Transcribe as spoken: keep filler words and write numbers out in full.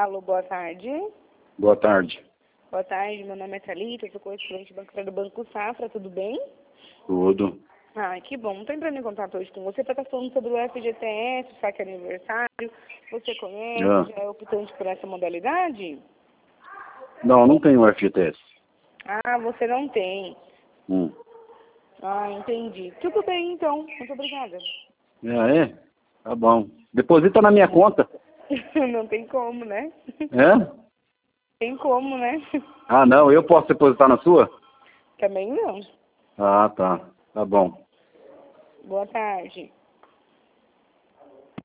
Alô, boa tarde. Boa tarde. Boa tarde, meu nome é Thalita, eu sou correspondente bancária do Banco Safra, tudo bem? Tudo. Ah, que bom. Estou entrando em contato hoje com você para estar falando sobre o F G T S, o saque aniversário. Você conhece, Ah. já é optante por essa modalidade? Não, não tenho F G T S. Ah, você não tem. Hum. Ah, entendi. Tudo bem, então. Muito obrigada. Ah, é? Tá bom. Deposita na minha conta. Não tem como, né? É? Tem como, né? Ah, não. Eu posso depositar na sua? Também não. Ah, tá. Tá bom. Boa tarde.